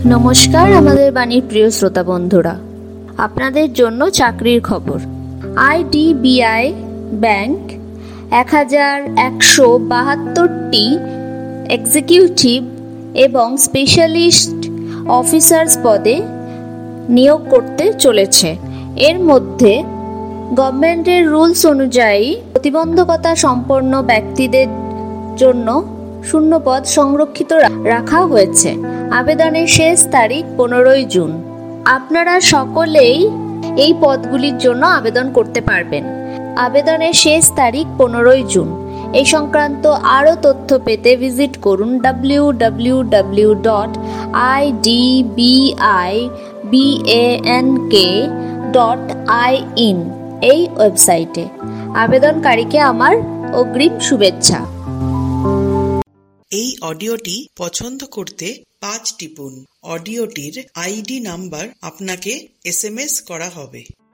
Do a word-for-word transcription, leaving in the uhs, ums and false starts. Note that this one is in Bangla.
নমস্কার আমাদের বাণীর প্রিয় শ্রোতা বন্ধুরা, আপনাদের জন্য চাকরির খবর। আইডিবিআই ব্যাংক এক হাজার একশো বাহাত্তরটি এক্সিকিউটিভ এবং স্পেশালিস্ট অফিসার্স পদে নিয়োগ করতে চলেছে। এর মধ্যে গভর্নমেন্টের রুলস অনুযায়ী প্রতিবন্ধকতা সম্পন্ন ব্যক্তিদের জন্য শূন্য পদ সংরক্ষিত রাখা হয়েছে। আবেদনের শেষ তারিখ পনেরোই জুন। আপনারা সকলেই এই পদগুলির জন্য আবেদন করতে পারবেন। আবেদনের শেষ তারিখ পনেরোই জুন। এই সংক্রান্ত আরও তথ্য পেতে ভিজিট করুন W W W dot I D B I B A N K dot I in এই ওয়েবসাইটে। আবেদনকারীকে আমার অগ্রিম শুভেচ্ছা। এই অডিওটি পছন্দ করতে পাঁচ টিপুন। অডিওটির আইডি নাম্বার আপনাকে এস এম এস করা হবে।